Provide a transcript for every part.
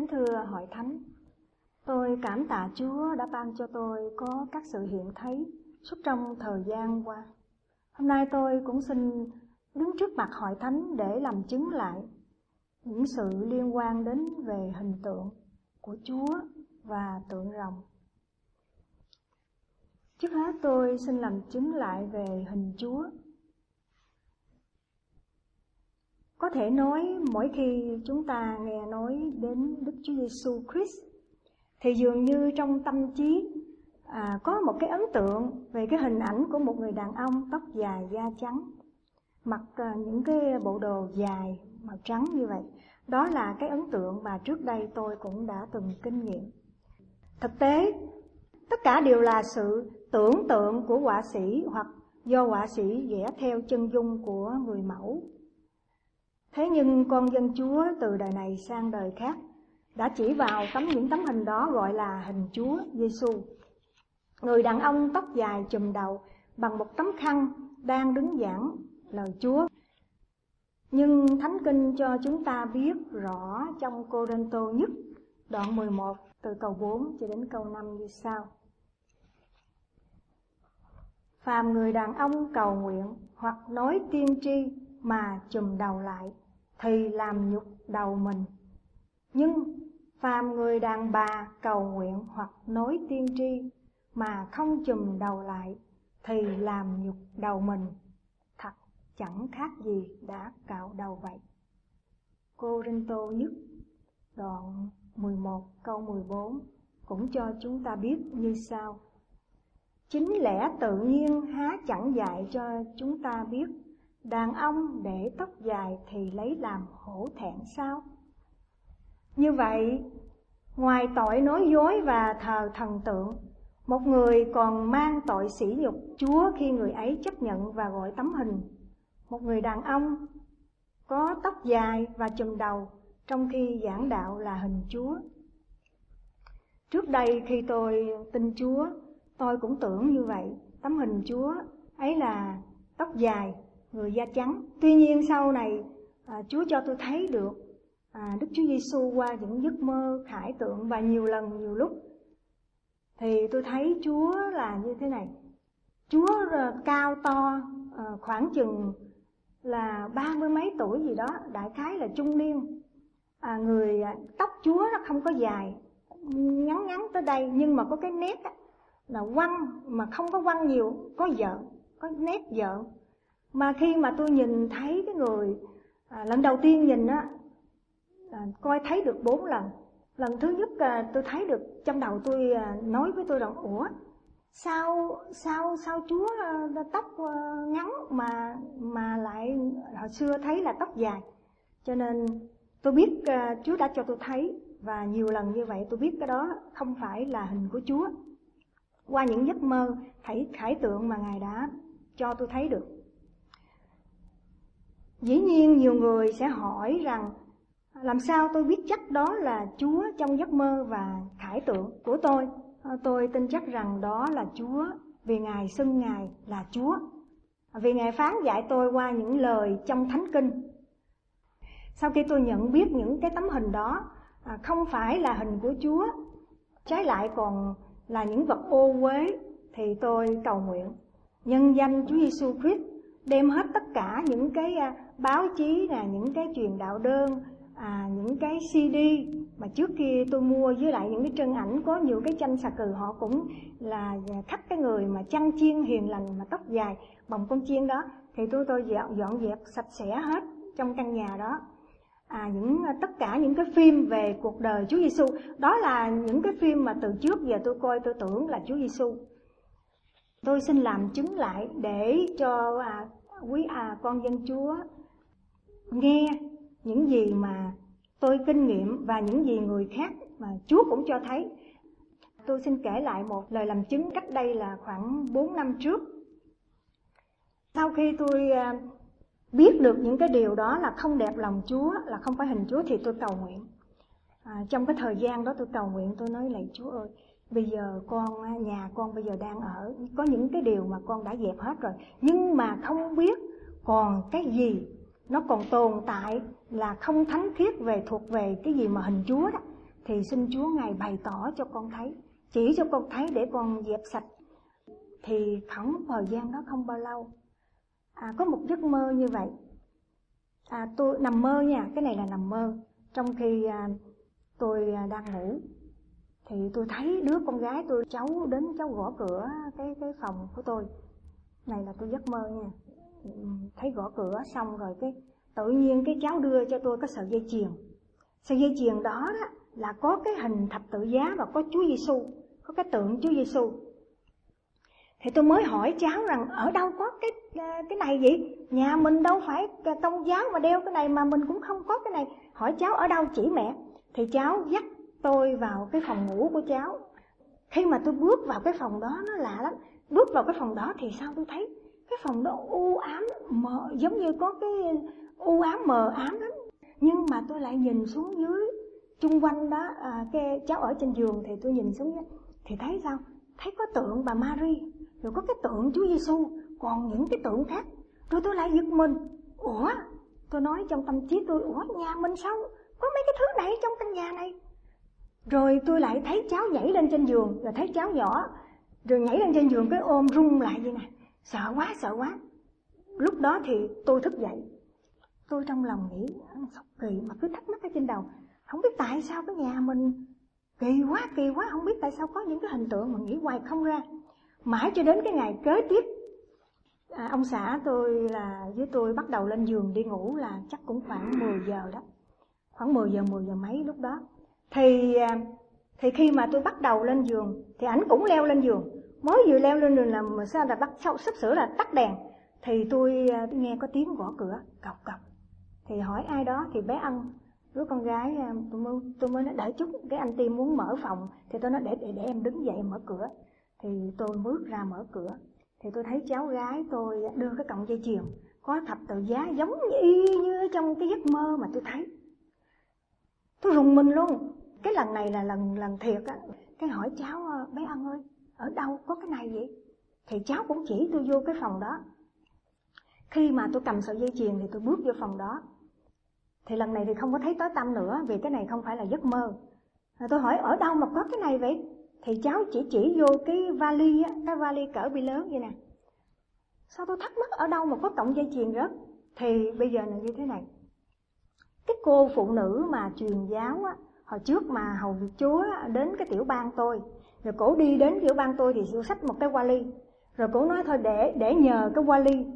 Kính thưa hội thánh, tôi cảm tạ Chúa đã ban cho tôi có các sự hiện thấy suốt trong thời gian qua. Hôm nay tôi cũng xin đứng trước mặt hội thánh để làm chứng lại những sự liên quan đến về hình tượng của Chúa và tượng rồng. Trước hết tôi xin làm chứng lại về hình Chúa. Có thể nói mỗi khi chúng ta nghe nói đến Đức Chúa Giêsu Christ thì dường như trong tâm trí có một cái ấn tượng về cái hình ảnh của một người đàn ông tóc dài da trắng, mặc những cái bộ đồ dài màu trắng như vậy. Đó là cái ấn tượng mà trước đây tôi cũng đã từng kinh nghiệm. Thực tế, tất cả đều là sự tưởng tượng của họa sĩ hoặc do họa sĩ vẽ theo chân dung của người mẫu. Thế nhưng con dân Chúa từ đời này sang đời khác đã chỉ vào những tấm hình đó gọi là hình Chúa Giêsu. Người đàn ông tóc dài chùm đầu bằng một tấm khăn đang đứng giảng lời Chúa. Nhưng Thánh Kinh cho chúng ta biết rõ trong Cô-rinh-tô nhất đoạn 11 từ câu 4 cho đến câu 5 như sau: Phàm người đàn ông cầu nguyện hoặc nói tiên tri mà chùm đầu lại thì làm nhục đầu mình. Nhưng phàm người đàn bà cầu nguyện hoặc nói tiên tri mà không chùm đầu lại thì làm nhục đầu mình. Thật chẳng khác gì đã cạo đầu vậy. Cô-rinh-tô nhất đoạn 11 câu 14 cũng cho chúng ta biết như sau: Chính lẽ tự nhiên há chẳng dạy cho chúng ta biết đàn ông để tóc dài thì lấy làm hổ thẹn sao? Như vậy, ngoài tội nói dối và thờ thần tượng, một người còn mang tội sỉ nhục Chúa khi người ấy chấp nhận và gọi tấm hình một người đàn ông có tóc dài và chùm đầu, trong khi giảng đạo là hình Chúa. Trước đây khi tôi tin Chúa, tôi cũng tưởng như vậy, tấm hình Chúa ấy là tóc dài, người da trắng. Tuy nhiên sau này Chúa cho tôi thấy được Đức Chúa Giêsu qua những giấc mơ khải tượng, và nhiều lần nhiều lúc thì tôi thấy Chúa là như thế này. Chúa cao to, khoảng chừng là 30 mấy tuổi gì đó, đại khái là trung niên. Người tóc Chúa nó không có dài, ngắn ngắn tới đây, nhưng mà có cái nét là quăng, mà không có quăng nhiều, có vợn, có nét vợn. Mà khi mà tôi nhìn thấy cái người lần đầu tiên nhìn coi thấy được 4 lần. Lần thứ nhất tôi thấy được, trong đầu tôi nói với tôi rằng ủa, sao Chúa tóc ngắn mà lại hồi xưa thấy là tóc dài. Cho nên tôi biết Chúa đã cho tôi thấy, và nhiều lần như vậy tôi biết cái đó không phải là hình của Chúa qua những giấc mơ khải tượng mà Ngài đã cho tôi thấy được. Dĩ nhiên nhiều người sẽ hỏi rằng làm sao tôi biết chắc đó là Chúa trong giấc mơ và khải tượng của tôi. Tôi tin chắc rằng đó là Chúa, vì Ngài xưng Ngài là Chúa, vì Ngài phán dạy tôi qua những lời trong Thánh Kinh. Sau khi tôi nhận biết những cái tấm hình đó không phải là hình của Chúa, trái lại còn là những vật ô uế, thì tôi cầu nguyện nhân danh Chúa Giêsu Christ đem hết tất cả những cái báo chí những cái truyền đạo đơn, những cái CD mà trước kia tôi mua, với lại những cái trân ảnh có nhiều cái tranh xà cừ, họ cũng là khắc cái người mà chăn chiên hiền lành mà tóc dài bồng con chiên đó, thì tôi dọn dẹp sạch sẽ hết trong căn nhà đó. Tất cả những cái phim về cuộc đời Chúa Giêsu, đó là những cái phim mà từ trước giờ tôi coi tôi tưởng là Chúa Giêsu. Tôi xin làm chứng lại để cho quý con dân Chúa nghe những gì mà tôi kinh nghiệm và những gì người khác mà Chúa cũng cho thấy. Tôi xin kể lại một lời làm chứng cách đây là khoảng 4 năm trước. Sau khi tôi biết được những cái điều đó là không đẹp lòng Chúa, là không phải hình Chúa, thì tôi cầu nguyện. Trong cái thời gian đó tôi cầu nguyện, tôi nói lạy Chúa ơi, bây giờ nhà con bây giờ đang ở, có những cái điều mà con đã dẹp hết rồi, nhưng mà không biết còn cái gì nó còn tồn tại là không thánh khiết thuộc về cái gì mà hình Chúa đó. thì xin Chúa Ngài bày tỏ cho con thấy, chỉ cho con thấy để con dẹp sạch. Thì khoảng thời gian đó không bao lâu, có một giấc mơ như vậy. Tôi nằm mơ nha, cái này là nằm mơ. Trong khi tôi đang ngủ thì tôi thấy đứa con gái tôi, cháu đến cháu gõ cửa cái phòng của tôi. Này là tôi giấc mơ nha. Thấy gõ cửa xong rồi cái tự nhiên cái cháu đưa cho tôi cái sợi dây chuyền. Sợi dây chuyền đó là có cái hình thập tự giá và có Chúa Giêsu, có cái tượng Chúa Giêsu. Thì tôi mới hỏi cháu rằng ở đâu có cái này vậy? Nhà mình đâu phải Công giáo mà đeo cái này, mà mình cũng không có cái này. Hỏi cháu ở đâu chỉ mẹ. Thì cháu dắt tôi vào cái phòng ngủ của cháu. Khi mà tôi bước vào cái phòng đó, nó lạ lắm. Bước vào cái phòng đó thì sao tôi thấy cái phòng đó u ám mờ, giống như có cái u ám mờ ám lắm. Nhưng mà tôi lại nhìn xuống dưới chung quanh đó, cái cháu ở trên giường thì tôi nhìn xuống dưới thì thấy sao? Thấy có tượng bà Mary, rồi có cái tượng Chúa Giêsu, còn những cái tượng khác. Rồi tôi lại giật mình. Ủa, tôi nói trong tâm trí tôi, ủa nhà mình sao có mấy cái thứ này trong căn nhà này? Rồi tôi lại thấy cháu nhảy lên trên giường, rồi thấy cháu nhỏ rồi nhảy lên trên giường cái ôm rung lại vậy nè. Sợ quá. Lúc đó thì tôi thức dậy. Tôi trong lòng nghĩ sao kỳ mà cứ thắc mắc ở trên đầu. Không biết tại sao cái nhà mình kỳ quá, không biết tại sao có những cái hình tượng mà nghĩ hoài không ra. Mãi cho đến cái ngày kế tiếp, ông xã tôi là với tôi bắt đầu lên giường đi ngủ là chắc cũng khoảng 10 giờ đó. Khoảng 10 giờ mấy lúc đó. Thì khi mà tôi bắt đầu lên giường thì ảnh cũng leo lên giường. Mới vừa leo lên giường là sao là sắp sửa là tắt đèn. Thì tôi nghe có tiếng gõ cửa cộc. Thì hỏi ai đó thì bé Ân, đứa con gái. Tôi mới nói đợi chút, cái anh Tim muốn mở phòng. Thì tôi nói để em đứng dậy mở cửa. Thì tôi bước ra mở cửa. Thì tôi thấy cháu gái tôi đưa cái cọng dây chuyền có thập tự giá giống y như trong cái giấc mơ mà tôi thấy. Tôi rùng mình luôn. Cái lần này là lần thiệt á. Cái hỏi cháu, bé Ân ơi, ở đâu có cái này vậy? Thì cháu cũng chỉ tôi vô cái phòng đó. Khi mà tôi cầm sợi dây chuyền thì tôi bước vô phòng đó. Thì lần này thì không có thấy tối tăm nữa, vì cái này không phải là giấc mơ. Rồi tôi hỏi ở đâu mà có cái này vậy? Thì cháu chỉ vô cái vali á, cái vali cỡ bi lớn vậy nè. Sao tôi thắc mắc ở đâu mà có cọng dây chuyền rớt? Thì bây giờ là như thế này. Cái cô phụ nữ mà truyền giáo á, hồi trước mà hầu việc Chúa á, đến cái tiểu bang tôi. Rồi cổ đi đến tiểu bang tôi thì cô xách một cái vali. Rồi cổ nói thôi để nhờ cái vali,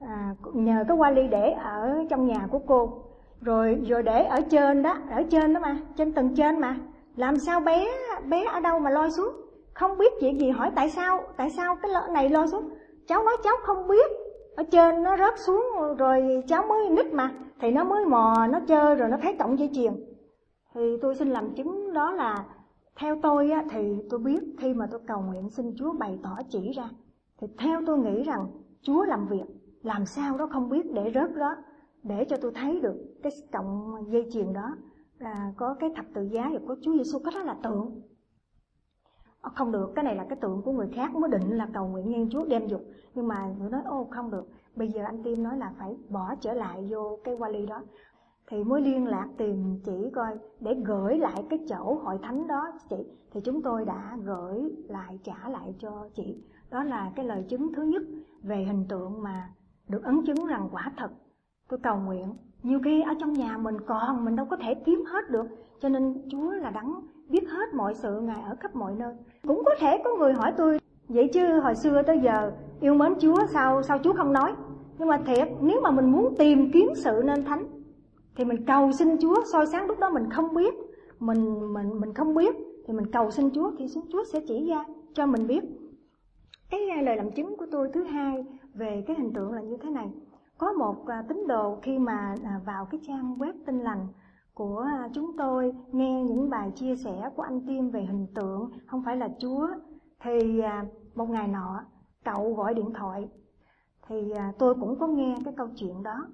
nhờ cái vali để ở trong nhà của cô. Rồi để ở trên đó mà, trên tầng trên mà. Làm sao bé ở đâu mà lôi xuống? Không biết chuyện gì, hỏi tại sao cái này lôi xuống? Cháu nói cháu không biết. Ở trên nó rớt xuống rồi cháu mới nít mà. Thì nó mới mò, nó chơi rồi nó thấy cọng dây chuyền. Thì tôi xin làm chứng đó là theo tôi á, thì tôi biết khi mà tôi cầu nguyện xin Chúa bày tỏ chỉ ra. Thì theo tôi nghĩ rằng Chúa làm việc, làm sao đó không biết để rớt đó, để cho tôi thấy được cái cọng dây chuyền đó là có cái thập tự giá và có Chúa Giêsu, cái đó là tượng. Không được, cái này là cái tượng của người khác, mới định là cầu nguyện nhân Chúa đem dục. Nhưng mà tôi nói không được, bây giờ anh Tim nói là phải bỏ trở lại vô cái vali đó. Thì mới liên lạc tìm chị coi để gửi lại cái chỗ hội thánh đó chị. Thì chúng tôi đã gửi lại, trả lại cho chị. Đó là cái lời chứng thứ nhất về hình tượng mà được ấn chứng rằng quả thật. Tôi cầu nguyện, nhiều khi ở trong nhà mình còn, mình đâu có thể kiếm hết được. Cho nên Chúa là đấng biết hết mọi sự, Ngài ở khắp mọi nơi. Cũng có thể có người hỏi tôi, vậy chứ hồi xưa tới giờ yêu mến Chúa sao Chúa không nói? Nhưng mà thiệt, nếu mà mình muốn tìm kiếm sự nên thánh thì mình cầu xin Chúa soi sáng. Lúc đó mình không biết, mình không biết thì mình cầu xin Chúa thì Chúa sẽ chỉ ra cho mình biết. Cái lời làm chứng của tôi thứ hai về cái hình tượng là như thế này. Có một tín đồ khi mà vào cái trang web Tin Lành của chúng tôi, nghe những bài chia sẻ của anh Tim về hình tượng không phải là Chúa, thì một ngày nọ cậu gọi điện thoại. Thì tôi cũng có nghe cái câu chuyện đó.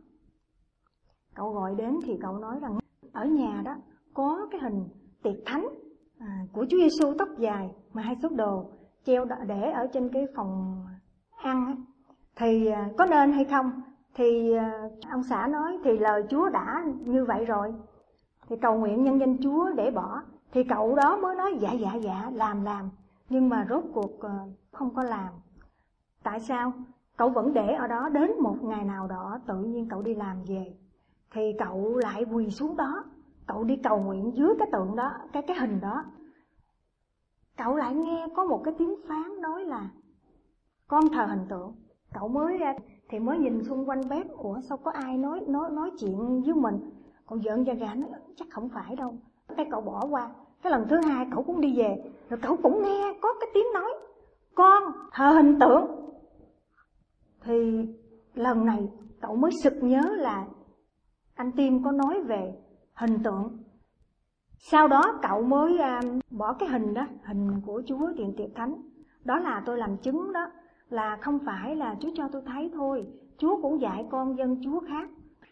Cậu gọi đến thì cậu nói rằng ở nhà đó có cái hình tiệc thánh của Chúa Giêsu tóc dài mà 2 số đồ treo để ở trên cái phòng ăn ấy. Thì có nên hay không? Thì ông xã nói thì lời Chúa đã như vậy rồi. thì cầu nguyện nhân danh Chúa để bỏ. Thì cậu đó mới nói dạ làm, nhưng mà rốt cuộc không có làm. Tại sao? Cậu vẫn để ở đó, đến một ngày nào đó tự nhiên cậu đi làm về thì cậu lại quỳ xuống đó, cậu đi cầu nguyện dưới cái tượng đó, cái hình đó. Cậu lại nghe có một cái tiếng phán nói là con thờ hình tượng. Cậu mới nhìn xung quanh bếp, ủa sao có ai nói chuyện với mình. Còn giỡn ra gà nói chắc không phải đâu. Cái cậu bỏ qua. Cái lần thứ hai cậu cũng đi về, rồi cậu cũng nghe có cái tiếng nói con thờ hình tượng. Thì lần này cậu mới sực nhớ là anh Tim có nói về hình tượng. Sau đó cậu mới bỏ cái hình đó, hình của Chúa Tiền Tiệp Thánh. Đó là tôi làm chứng đó, là không phải là Chúa cho tôi thấy thôi, Chúa cũng dạy con dân Chúa khác.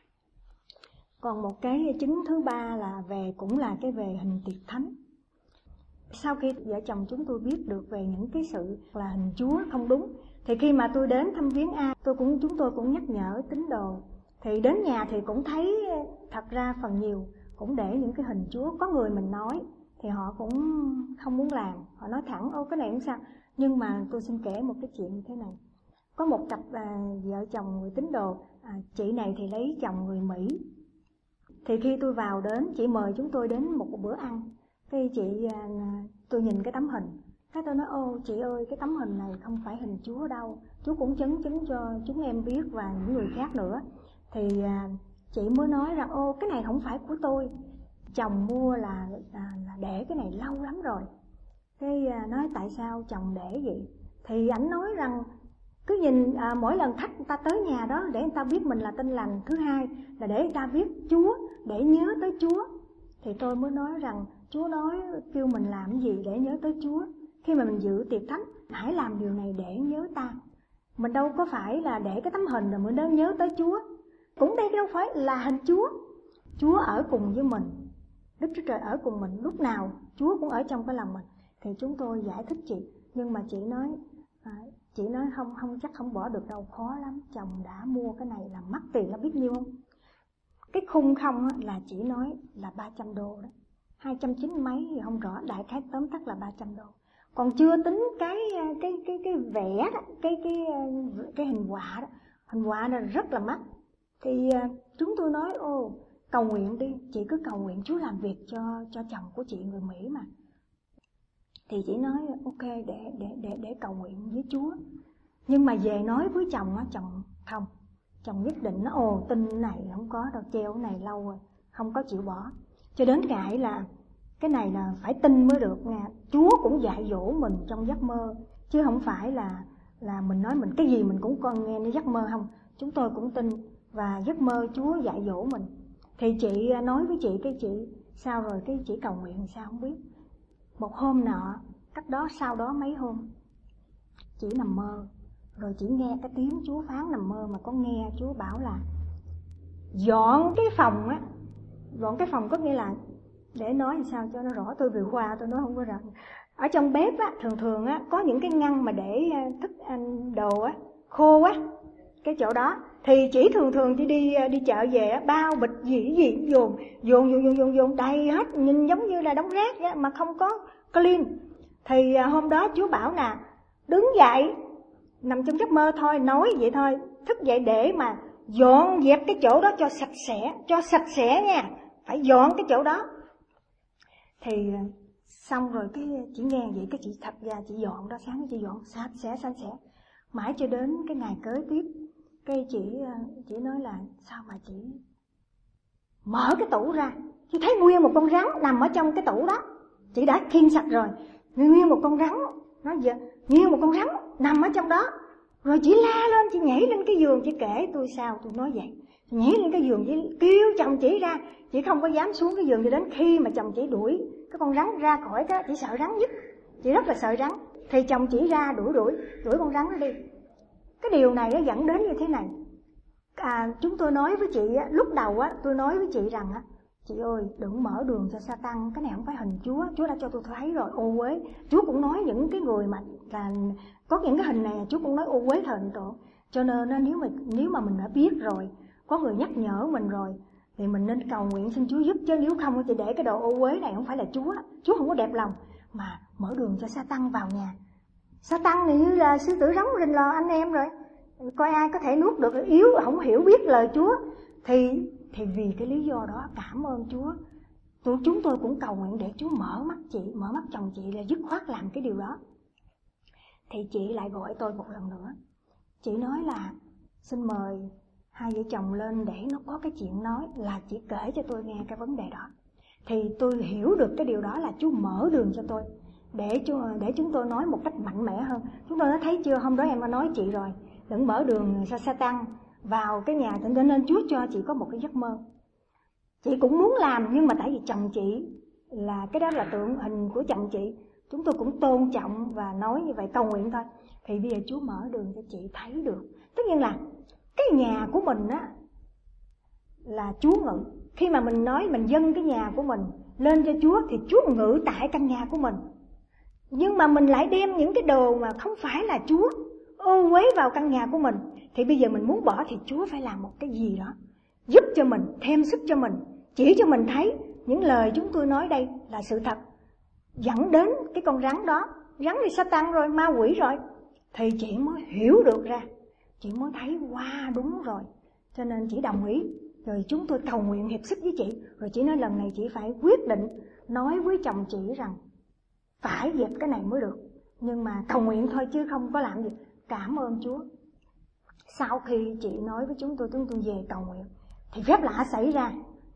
Còn một cái chứng thứ ba là cũng là cái về hình Tiệp Thánh. Sau khi vợ chồng chúng tôi biết được về những cái sự là hình Chúa không đúng, thì khi mà tôi đến thăm viếng ai, chúng tôi cũng nhắc nhở tín đồ. Thì đến nhà thì cũng thấy thật ra phần nhiều cũng để những cái hình Chúa. Có người mình nói thì họ cũng không muốn làm, họ nói thẳng ô cái này không sao. Nhưng mà tôi xin kể một cái chuyện như thế này. Có một cặp vợ chồng người tín đồ, chị này thì lấy chồng người Mỹ. Thì khi tôi vào đến, chị mời chúng tôi đến một bữa ăn. Cái tôi nhìn cái tấm hình, cái tôi nói ô chị ơi, cái tấm hình này không phải hình Chúa đâu. Chúa cũng chứng cho chúng em biết và những người khác nữa. Thì chị mới nói rằng ô cái này không phải của tôi, chồng mua là để cái này lâu lắm rồi. Cái nói tại sao chồng để vậy? Thì ảnh nói rằng cứ nhìn mỗi lần khách người ta tới nhà đó để người ta biết mình là Tin Lành. Thứ hai là để người ta biết Chúa, để nhớ tới Chúa. Thì tôi mới nói rằng Chúa nói kêu mình làm cái gì để nhớ tới Chúa. Khi mà mình dự tiệc thánh, hãy làm điều này để nhớ ta. Mình đâu có phải là để cái tấm hình rồi mới đến nhớ tới Chúa. Cũng đây đâu phải là hình Chúa. Chúa ở cùng với mình, Đức Chúa Trời ở cùng mình lúc nào, Chúa cũng ở trong cái lòng mình. Thì chúng tôi giải thích chị, nhưng mà chị nói không chắc không bỏ được đâu, khó lắm. Chồng đã mua cái này là mắc tiền là biết nhiêu không? Cái khung không là chỉ nói là 300 đô đó, 290 mấy thì không rõ, đại khái tóm tắt là 300 đô. Còn chưa tính cái vẽ đó, cái hình họa đó, hình họa đó rất là mắc. Thì chúng tôi nói ô cầu nguyện đi, chị cứ cầu nguyện Chúa làm việc cho chồng của chị người Mỹ mà. Thì chị nói ok để cầu nguyện với Chúa. Nhưng mà về nói với chồng chồng không, chồng nhất định nó ồ tin này không có đâu, treo cái này lâu rồi, không có chịu bỏ. Cho đến ngại là cái này là phải tin mới được nha. Chúa cũng dạy dỗ mình trong giấc mơ, chứ không phải là mình nói mình cái gì mình cũng con ngheในgiấc mơ không. Chúng tôi cũng tin và giấc mơ Chúa dạy dỗ mình. Thì chị nói với chị, cái chị sao rồi cái chị cầu nguyện sao không biết. Một hôm nọ, cách đó sau đó mấy hôm, chị nằm mơ, rồi chị nghe cái tiếng Chúa phán nằm mơ mà có nghe Chúa bảo là dọn cái phòng á. Dọn cái phòng có nghĩa là để nói sao cho nó rõ, tôi vừa qua tôi nói không có rõ. Ở trong bếp á, thường á có những cái ngăn mà để thức ăn đồ á khô á, cái chỗ đó thì chỉ thường chỉ đi chợ về á, bao bịch gì dồn đầy hết, nhìn giống như là đống rác á, mà không có clean. Thì hôm đó Chúa bảo nè, đứng dậy, nằm trong giấc mơ thôi, nói vậy thôi, thức dậy để mà dọn dẹp cái chỗ đó cho sạch sẽ nha, phải dọn cái chỗ đó. Thì xong rồi cái chị nghe vậy cái chị thật ra chị dọn đó, sáng chị dọn sạch sẽ xanh xẻ. Mãi cho đến cái ngày kế tiếp, cái chị nói là sao mà chị mở cái tủ ra, chị thấy nguyên một con rắn nằm ở trong cái tủ đó. Chị đã khiêng sạch rồi, nguyên một con rắn, nói giờ nguyên một con rắn nằm ở trong đó. Rồi chị la lên, chị nhảy lên cái giường, chị kể tôi sao, tôi nói vậy. Chị nhảy lên cái giường, chị kêu chồng chị ra, chị không có dám xuống cái giường. Cho đến khi mà chồng chị đuổi cái con rắn ra khỏi đó, chị sợ rắn nhất, chị rất là sợ rắn. Thì chồng chị ra đuổi con rắn nó đi. Cái điều này nó dẫn đến như thế này. Chúng tôi nói với chị lúc đầu tôi nói với chị rằng chị ơi đừng mở đường cho Sa-tan, cái này không phải hình Chúa, Chúa đã cho tôi thấy rồi, ô uế. Chúa cũng nói những cái người mà là có những cái hình này, Chúa cũng nói ô uế thờ hình tượng. Cho nên nếu mà mình đã biết rồi, có người nhắc nhở mình rồi, thì mình nên cầu nguyện xin Chúa giúp, chứ nếu không thì để cái đồ ô uế này không phải là Chúa không có đẹp lòng mà mở đường cho Sa-tăng vào nhà. Sa-tăng thì như là sư tử rống rình lò anh em rồi, coi ai có thể nuốt được, yếu không hiểu biết lời Chúa. Thì vì cái lý do đó cảm ơn Chúa, chúng tôi cũng cầu nguyện để Chúa mở mắt chồng chị là dứt khoát làm cái điều đó. Thì chị lại gọi tôi một lần nữa. Chị nói là xin mời hai vợ chồng lên để nó có cái chuyện nói, là chị kể cho tôi nghe cái vấn đề đó. Thì tôi hiểu được cái điều đó là Chúa mở đường cho tôi để chúng tôi nói một cách mạnh mẽ hơn. Chúng tôi đã thấy chưa, hôm đó em đã nói chị rồi, đừng mở đường cho Sa-tăng vào cái nhà, nên Chúa cho chị có một cái giấc mơ. Chị cũng muốn làm, nhưng mà tại vì chồng chị là cái đó là tượng hình của chồng chị, chúng tôi cũng tôn trọng và nói như vậy, cầu nguyện thôi. Thì bây giờ Chúa mở đường cho chị thấy được. Tất nhiên là cái nhà của mình á là Chúa ngự. Khi mà mình nói mình dâng cái nhà của mình lên cho Chúa thì Chúa ngự tại căn nhà của mình. Nhưng mà mình lại đem những cái đồ mà không phải là Chúa ô uế vào căn nhà của mình. Thì bây giờ mình muốn bỏ thì Chúa phải làm một cái gì đó giúp cho mình, thêm sức cho mình, chỉ cho mình thấy những lời chúng tôi nói đây là sự thật, dẫn đến cái con rắn đó. Rắn thì Sa-tăng rồi, ma quỷ rồi. Thì chị mới hiểu được ra, chị mới thấy wow, đúng rồi. Cho nên chị đồng ý. Rồi chúng tôi cầu nguyện hiệp sức với chị. Rồi chị nói lần này chị phải quyết định nói với chồng chị rằng phải dẹp cái này mới được. Nhưng mà cầu nguyện thôi chứ không có làm gì. Cảm ơn Chúa. Sau khi chị nói với chúng tôi về cầu nguyện thì phép lạ xảy ra.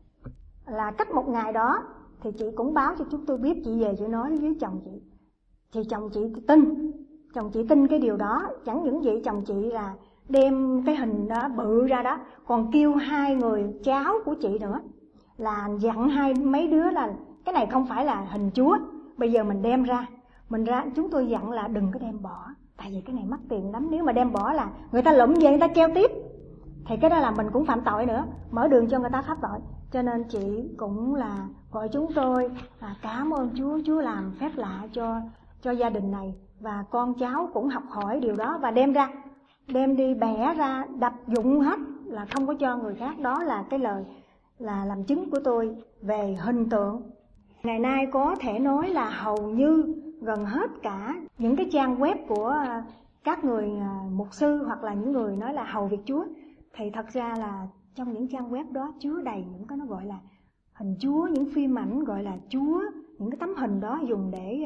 Là cách một ngày đó thì chị cũng báo cho chúng tôi biết, chị về chị nói với chồng chị. Thì chồng chị tin. Chồng chị tin cái điều đó. Chẳng những vậy, chồng chị là đem cái hình đó bự ra đó, còn kêu hai người cháu của chị nữa, là dặn mấy đứa là cái này không phải là hình Chúa, bây giờ mình đem ra. Chúng tôi dặn là đừng có đem bỏ, tại vì cái này mắc tiền lắm. Nếu mà đem bỏ là người ta lụm về người ta treo tiếp, thì cái đó là mình cũng phạm tội nữa, mở đường cho người ta pháp tội. Cho nên chị cũng là gọi chúng tôi cảm ơn Chúa, Chúa làm phép lạ cho gia đình này. Và con cháu cũng học hỏi điều đó và đem đi bẻ ra, đập dụng hết, là không có cho người khác. Đó là cái lời là làm chứng của tôi về hình tượng. Ngày nay có thể nói là hầu như gần hết cả những cái trang web của các người mục sư hoặc là những người nói là hầu việc Chúa, thì thật ra là trong những trang web đó chứa đầy những cái nó gọi là hình Chúa, những phim ảnh gọi là Chúa, những cái tấm hình đó dùng để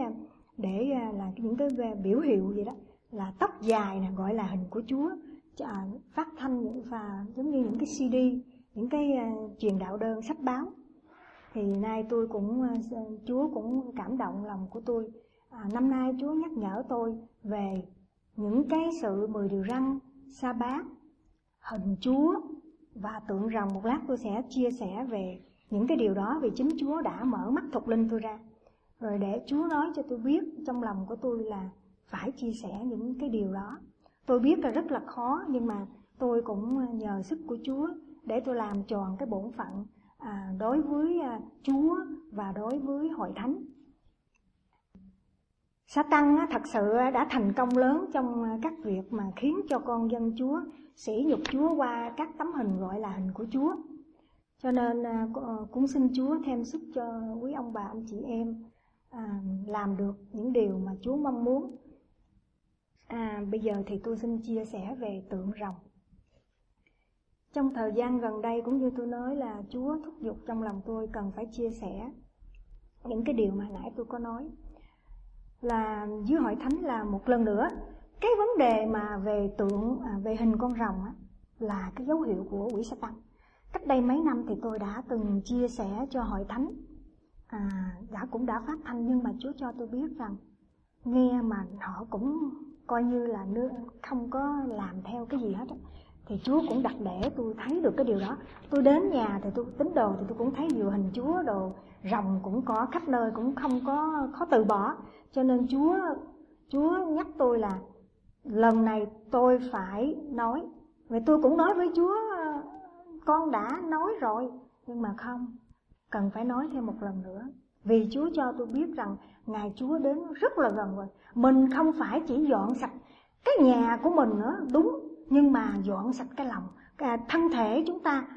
là những cái biểu hiệu gì đó, là tóc dài nè gọi là hình của Chúa, phát thanh và giống như những cái CD, những cái truyền đạo đơn, sách báo. Thì nay tôi cũng Chúa cũng cảm động lòng của tôi. Năm nay Chúa nhắc nhở tôi về những cái sự 10 điều răn, sa bát, hình Chúa và tượng rồng. Một lát tôi sẽ chia sẻ về những cái điều đó, vì chính Chúa đã mở mắt thuộc linh tôi ra. Rồi để Chúa nói cho tôi biết trong lòng của tôi là phải chia sẻ những cái điều đó. Tôi biết là rất là khó, nhưng mà tôi cũng nhờ sức của Chúa để tôi làm tròn cái bổn phận đối với Chúa và đối với hội thánh. Sa-tăng thật sự đã thành công lớn trong các việc mà khiến cho con dân Chúa sỉ nhục Chúa qua các tấm hình gọi là hình của Chúa. Cho nên cũng xin Chúa thêm sức cho quý ông bà anh chị em làm được những điều mà Chúa mong muốn. Bây giờ thì tôi xin chia sẻ về tượng rồng. Trong thời gian gần đây cũng như tôi nói là Chúa thúc giục trong lòng tôi cần phải chia sẻ những cái điều mà nãy tôi có nói. Là dưới hội thánh là một lần nữa, cái vấn đề mà về tượng, về hình con rồng là cái dấu hiệu của quỷ Sa-tăng. Cách đây mấy năm thì tôi đã từng chia sẻ cho hội thánh, cũng đã phát thanh, nhưng mà Chúa cho tôi biết rằng nghe mà họ cũng coi như là không có làm theo cái gì hết á. Thì Chúa cũng đặt để tôi thấy được cái điều đó. Tôi đến nhà thì tôi tín đồ thì tôi cũng thấy nhiều hình Chúa, đồ rồng cũng có khắp nơi, cũng không có khó từ bỏ. Cho nên Chúa nhắc tôi là lần này tôi phải nói. Vậy tôi cũng nói với Chúa, con đã nói rồi, nhưng mà không, cần phải nói thêm một lần nữa. Vì Chúa cho tôi biết rằng ngày Chúa đến rất là gần rồi. Mình không phải chỉ dọn sạch cái nhà của mình nữa, đúng, nhưng mà dọn sạch cái lòng, thân thể chúng ta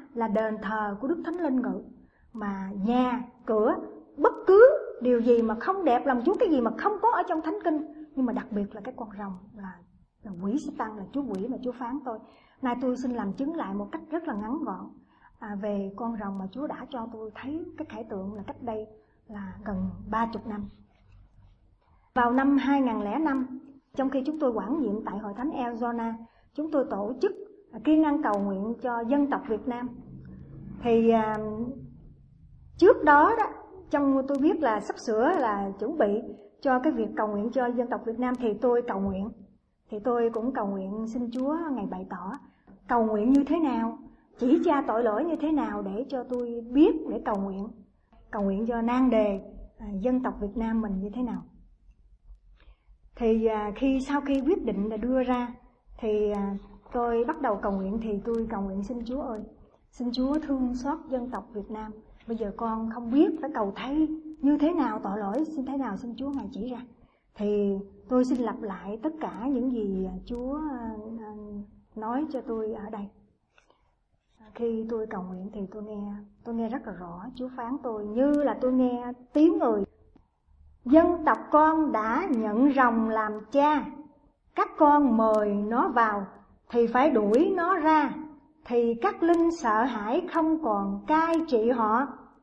là đền thờ của Đức Thánh Linh Ngự. Mà nhà, cửa, bất cứ điều gì mà không đẹp lòng Chúa, cái gì mà không có ở trong Thánh Kinh. Nhưng mà đặc biệt là cái con rồng là quỷ Sa-tan, là chúa quỷ mà Chúa phán tôi. Nay tôi xin làm chứng lại một cách rất là ngắn gọn về con rồng mà Chúa đã cho tôi thấy cái khải tượng là cách đây là gần 30 năm. Vào năm 2005, trong khi chúng tôi quản nhiệm tại Hội Thánh Arizona, chúng tôi tổ chức kiêng ăn cầu nguyện cho dân tộc Việt Nam. Thì trước đó trong tôi biết là sắp sửa là chuẩn bị cho cái việc cầu nguyện cho dân tộc Việt Nam thì tôi cầu nguyện. Thì tôi cũng cầu nguyện xin Chúa ngài bày tỏ cầu nguyện như thế nào, chỉ ra tội lỗi như thế nào để cho tôi biết để cầu nguyện. Cầu nguyện cho nan đề dân tộc Việt Nam mình như thế nào. Thì sau khi quyết định là đưa ra thì tôi bắt đầu cầu nguyện. Thì tôi cầu nguyện xin Chúa ơi, xin Chúa thương xót dân tộc Việt Nam. Bây giờ con không biết phải cầu thay như thế nào, tội lỗi xin thế nào, xin Chúa ngài chỉ ra. Thì tôi xin lặp lại tất cả những gì Chúa nói cho tôi ở đây. Khi tôi cầu nguyện thì tôi nghe rất là rõ. Chúa phán tôi như là tôi nghe tiếng người. Dân tộc con đã nhận rồng làm cha, các con mời nó vào thì phải đuổi nó ra, thì các linh sợ hãi không còn cai trị họ.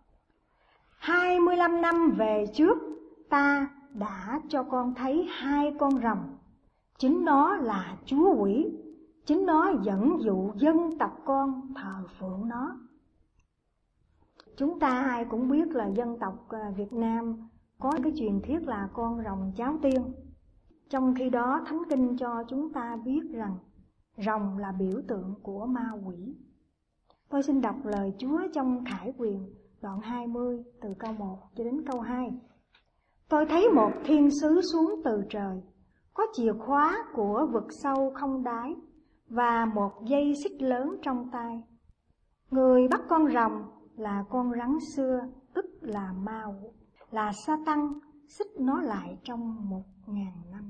25 năm về trước, ta đã cho con thấy 2 con rồng. Chính nó là chúa quỷ, chính nó dẫn dụ dân tộc con thờ phượng nó. Chúng ta ai cũng biết là dân tộc Việt Nam có cái truyền thuyết là con rồng cháu tiên. Trong khi đó Thánh Kinh cho chúng ta biết rằng rồng là biểu tượng của ma quỷ. Tôi xin đọc lời Chúa trong Khải Huyền đoạn 20 từ câu 1 cho đến câu 2. Tôi thấy một thiên sứ xuống từ trời, có chìa khóa của vực sâu không đáy và một dây xích lớn trong tay. Người bắt con rồng là con rắn xưa, tức là ma, là Sa-tan, xích nó lại trong 1000 năm.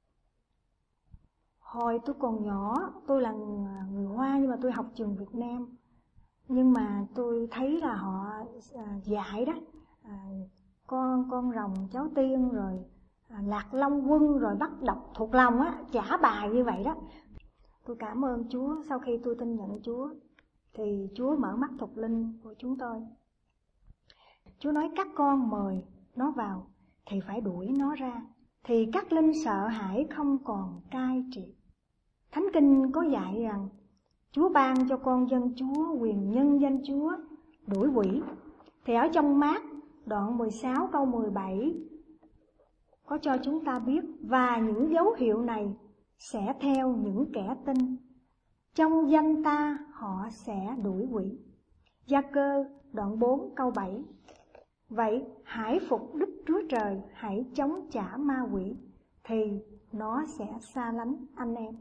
Hồi tôi còn nhỏ, tôi là người Hoa nhưng mà tôi học trường Việt Nam. Nhưng mà tôi thấy là họ dạy đó, con rồng cháu tiên rồi Lạc Long Quân rồi bắt đọc thuộc lòng á, trả bài như vậy đó. Tôi cảm ơn Chúa, sau khi tôi tin nhận Chúa thì Chúa mở mắt thuộc linh của chúng tôi. Chúa nói các con mời nó vào thì phải đuổi nó ra, thì các linh sợ hãi không còn cai trị. Thánh Kinh có dạy rằng Chúa ban cho con dân Chúa quyền nhân danh Chúa đuổi quỷ. Thì ở trong Mát đoạn 16 câu 17 có cho chúng ta biết và những dấu hiệu này sẽ theo những kẻ tin. Trong danh ta họ sẽ đuổi quỷ. Gia-cơ đoạn 4 câu 7. Vậy hãy phục Đức Chúa Trời, hãy chống trả ma quỷ thì nó sẽ xa lánh anh em.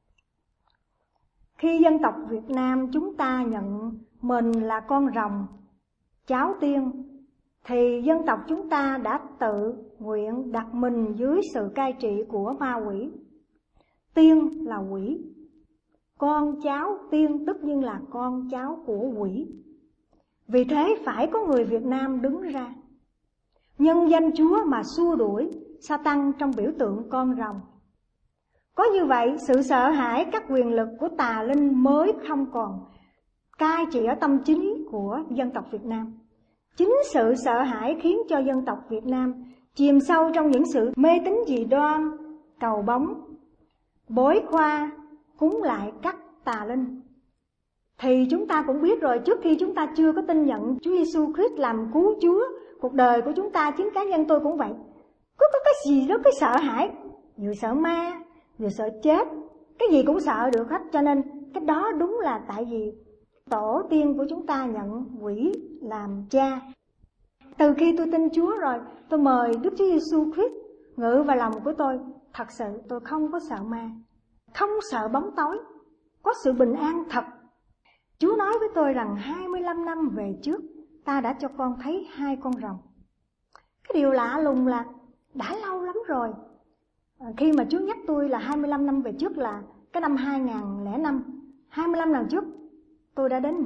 Khi dân tộc Việt Nam chúng ta nhận mình là con rồng, cháu tiên, thì dân tộc chúng ta đã tự nguyện đặt mình dưới sự cai trị của ma quỷ. Tiên là quỷ, con cháu tiên tất nhiên là con cháu của quỷ. Vì thế phải có người Việt Nam đứng ra nhân danh Chúa mà xua đuổi Sa-tan trong biểu tượng con rồng. Có như vậy, sự sợ hãi các quyền lực của tà linh mới không còn cai trị ở tâm trí của dân tộc Việt Nam. Chính sự sợ hãi khiến cho dân tộc Việt Nam chìm sâu trong những sự mê tín dị đoan, cầu bóng, bói khoa, cúng lại các tà linh. Thì chúng ta cũng biết rồi, trước khi chúng ta chưa có tin nhận Chúa Giêsu Christ làm cứu Chúa, cuộc đời của chúng ta, chính cá nhân tôi cũng vậy, có cái gì đó cái sợ hãi, vừa sợ ma, vừa sợ chết, cái gì cũng sợ được hết. Cho nên cái đó đúng là tại vì tổ tiên của chúng ta nhận quỷ làm cha. Từ khi tôi tin Chúa rồi, tôi mời Đức Chúa Giêsu Christ ngự vào lòng của tôi. Thật sự tôi không có sợ ma, không sợ bóng tối, có sự bình an thật. Chúa nói với tôi rằng 25 năm về trước ta đã cho con thấy 2 con rồng. Cái điều lạ lùng là đã lâu lắm rồi. Khi mà Chúa nhắc tôi là 25 năm về trước là cái năm 2005, 25 năm trước tôi đã đến Mỹ.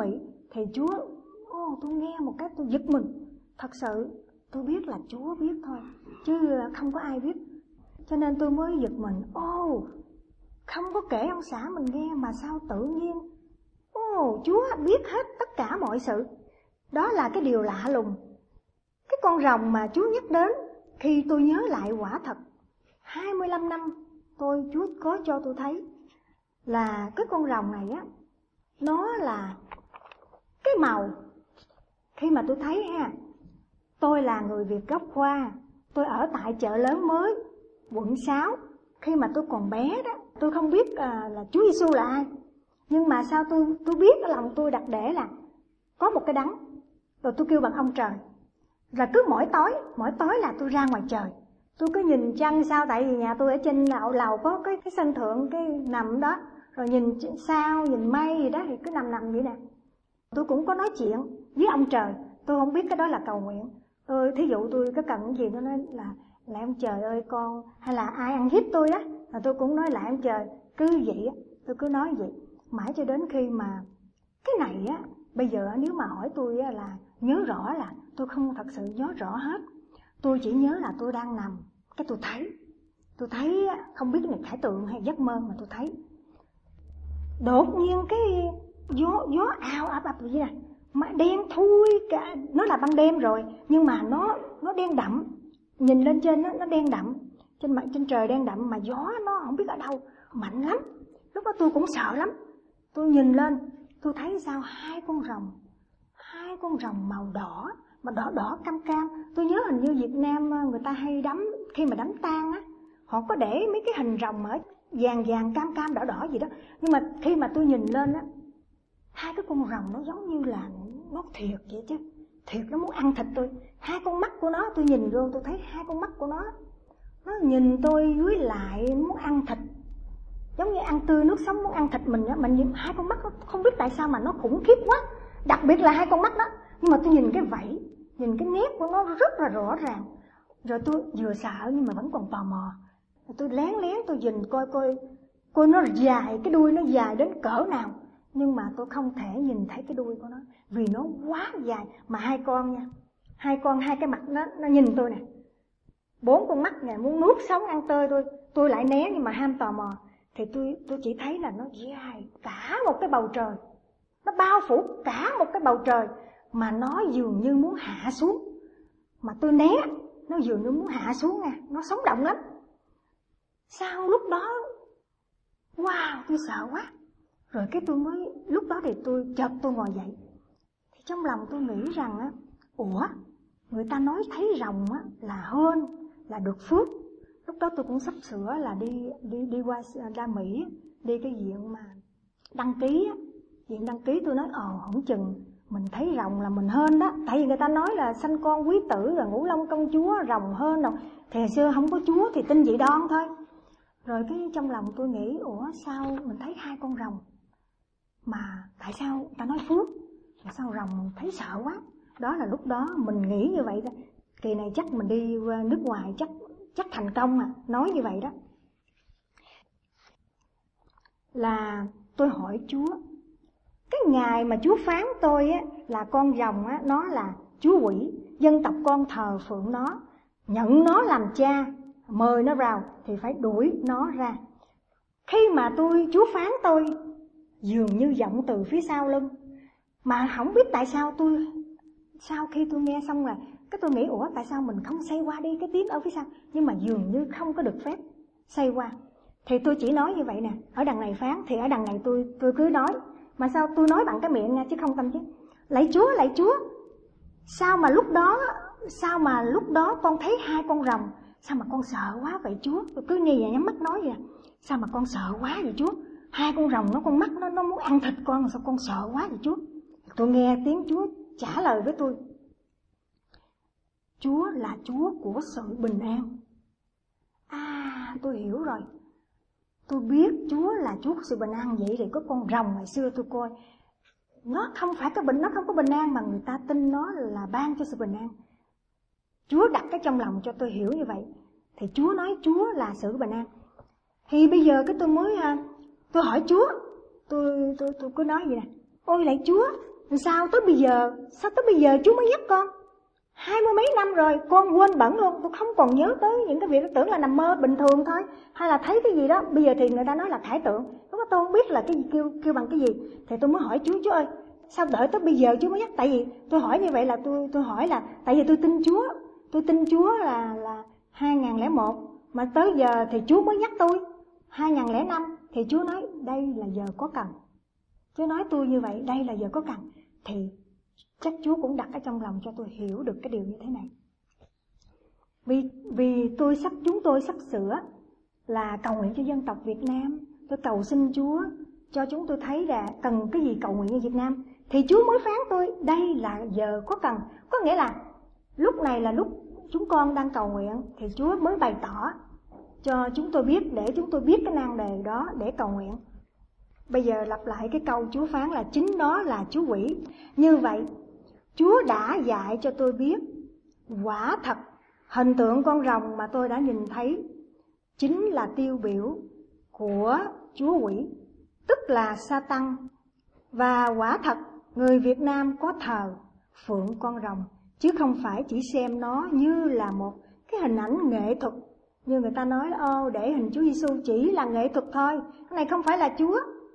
Thì Chúa, tôi nghe một cái tôi giật mình. Thật sự tôi biết là Chúa biết thôi, chứ không có ai biết. Cho nên tôi mới giật mình. Không có kể ông xã mình nghe mà sao tự nhiên Chúa biết hết tất cả mọi sự. Đó là cái điều lạ lùng. Cái con rồng mà Chúa nhắc đến, khi tôi nhớ lại quả thật 25 năm Chúa có cho tôi thấy là cái con rồng này á, nó là cái màu. Khi mà tôi thấy tôi là người Việt gốc Hoa, tôi ở tại Chợ Lớn Mới, quận 6. Khi mà tôi còn bé đó, tôi không biết là Chúa Giêsu là ai. Nhưng mà sao tôi biết ở lòng tôi đặt để là có một cái đấng. Rồi tôi kêu bằng ông trời. Rồi cứ mỗi tối là tôi ra ngoài trời, tôi cứ nhìn trăng sao, tại vì nhà tôi ở trên lầu có cái sân thượng, cái nằm đó. Rồi nhìn sao, nhìn mây gì đó, thì cứ nằm vậy nè. Tôi cũng có nói chuyện với ông trời. Tôi không biết cái đó là cầu nguyện. Thí dụ tôi có cần cái gì, nó nói là ông trời ơi con, hay là ai ăn hiếp tôi đó, là tôi cũng nói lại ông trời. Cứ vậy á, tôi cứ nói vậy mãi cho đến khi mà cái này á, bây giờ nếu mà hỏi tôi á, là nhớ rõ là tôi không thật sự nhớ rõ hết. Tôi chỉ nhớ là tôi đang nằm, cái tôi thấy không biết là khải tượng hay giấc mơ, mà tôi thấy đột nhiên cái gió ào ập vậy nè, mà đen thui cả. Nó là ban đêm rồi nhưng mà nó đen đậm. Nhìn lên trên nó đen đậm, trên trời đen đậm, mà gió nó không biết ở đâu mạnh lắm. Lúc đó tôi cũng sợ lắm. Tôi nhìn lên, tôi thấy sao hai con rồng màu đỏ, mà đỏ cam cam. Tôi nhớ hình như Việt Nam người ta hay đắm, khi mà đắm tang á, họ có để mấy cái hình rồng ở vàng cam cam đỏ gì đó. Nhưng mà khi mà tôi nhìn lên á, hai cái con rồng nó giống như là nó thiệt vậy chứ. Thiệt nó muốn ăn thịt tôi. Hai con mắt của nó, tôi nhìn vô tôi thấy hai con mắt của nó nhìn tôi dưới lại muốn ăn thịt, giống như ăn tươi nước sống muốn ăn thịt mình á. Mà nhìn hai con mắt nó không biết tại sao mà nó khủng khiếp quá. Đặc biệt là hai con mắt đó. Nhưng mà tôi nhìn cái vảy, nhìn cái nét của nó rất là rõ ràng. Rồi tôi vừa sợ nhưng mà vẫn còn tò mò. Tôi lén tôi nhìn coi nó dài, cái đuôi nó dài đến cỡ nào. Nhưng mà tôi không thể nhìn thấy cái đuôi của nó, vì nó quá dài. Mà hai con nha, hai cái mặt nó nhìn tôi nè, 4 con mắt này muốn nuốt sống ăn tươi tôi. Tôi lại né nhưng mà ham tò mò. Thì tôi chỉ thấy là nó dài cả một cái bầu trời, nó bao phủ cả một cái bầu trời, mà nó dường như muốn hạ xuống. Mà tôi né, nó dường như muốn hạ xuống nha, nó sống động lắm. Sau lúc đó, wow, tôi sợ quá. Rồi cái tôi mới, lúc đó thì tôi ngồi dậy. Thì trong lòng tôi nghĩ rằng á, người ta nói thấy rồng á là hên, là được phước. Lúc đó tôi cũng sắp sửa là đi qua ra Mỹ, đi cái viện mà đăng ký á. Viện đăng ký tôi nói không chừng mình thấy rồng là mình hên đó. Tại vì người ta nói là sanh con quý tử, rồi ngũ long công chúa, rồng hên đâu. Thì hồi xưa không có chúa thì tin dị đoan thôi. Rồi cái trong lòng tôi nghĩ, sao mình thấy hai con rồng, mà tại sao người ta nói phước, mà sao rồng thấy sợ quá. Đó là lúc đó mình nghĩ như vậy đó. Kỳ này chắc mình đi nước ngoài chắc thành công mà, nói như vậy đó. Là tôi hỏi Chúa, cái ngày mà Chúa phán tôi á, là con rồng á, nó là chúa quỷ, dân tộc con thờ phượng nó, nhận nó làm cha, mời nó vào thì phải đuổi nó ra. Khi mà Chúa phán tôi, dường như giọng từ phía sau lưng, mà không biết tại sao sau khi tôi nghe xong rồi, cái tôi nghĩ tại sao mình không xoay qua đi cái tiếng ở phía sau. Nhưng mà dường như không có được phép xoay qua. Thì tôi chỉ nói như vậy nè, ở đằng này phán thì ở đằng này tôi cứ nói. Mà sao tôi nói bằng cái miệng nha, chứ không tâm trí. Lạy Chúa, sao mà lúc đó con thấy hai con rồng, sao mà con sợ quá vậy Chúa. Tôi cứ như vậy nhắm mắt nói vậy, sao mà con sợ quá vậy Chúa. Hai con rồng con mắt nó muốn ăn thịt con, sao con sợ quá vậy Chúa. Tôi nghe tiếng Chúa trả lời với tôi, Chúa là Chúa của sự bình an. Tôi hiểu rồi. Tôi biết Chúa là Chúa của sự bình an. Vậy thì có con rồng ngày xưa tôi coi, nó không có bình an, mà người ta tin nó là ban cho sự bình an. Chúa đặt cái trong lòng cho tôi hiểu như vậy. Thì Chúa nói Chúa là sự bình an. Thì bây giờ cái tôi hỏi Chúa, tôi cứ nói vậy nè, ôi lạy Chúa, Sao tới bây giờ chú mới nhắc con? 20 mấy năm rồi, con quên bẵng luôn, tôi không còn nhớ tới những cái việc đó, tưởng là nằm mơ bình thường thôi, hay là thấy cái gì đó. Bây giờ thì người ta nói là khải tượng, lúc đó tôi không biết là cái gì, kêu bằng cái gì. Thì tôi mới hỏi chú ơi, sao đợi tới bây giờ chú mới nhắc? Tại vì tôi hỏi như vậy là tôi hỏi là tại vì tôi tin Chúa là 2001, mà tới giờ thì Chúa mới nhắc tôi 2005. Thì Chúa nói đây là giờ có cần. Chúa nói tôi như vậy, đây là giờ có cần. Thì chắc Chúa cũng đặt ở trong lòng cho tôi hiểu được cái điều như thế này. Vì chúng tôi sắp sửa là cầu nguyện cho dân tộc Việt Nam. Tôi cầu xin Chúa cho chúng tôi thấy là cần cái gì cầu nguyện cho Việt Nam. Thì Chúa mới phán tôi đây là giờ có cần. Có nghĩa là lúc này là lúc chúng con đang cầu nguyện, thì Chúa mới bày tỏ cho chúng tôi biết, để chúng tôi biết cái nan đề đó để cầu nguyện. Bây giờ lặp lại cái câu Chúa phán là chính đó là chú quỷ. Như vậy Chúa đã dạy cho tôi biết quả thật hình tượng con rồng mà tôi đã nhìn thấy chính là tiêu biểu của chúa quỷ, tức là Sa-tăng. Và quả thật người Việt Nam có thờ phượng con rồng, chứ không phải chỉ xem nó như là một cái hình ảnh nghệ thuật. Như người ta nói để hình Chúa Giêsu chỉ là nghệ thuật thôi, cái này không phải là Chúa.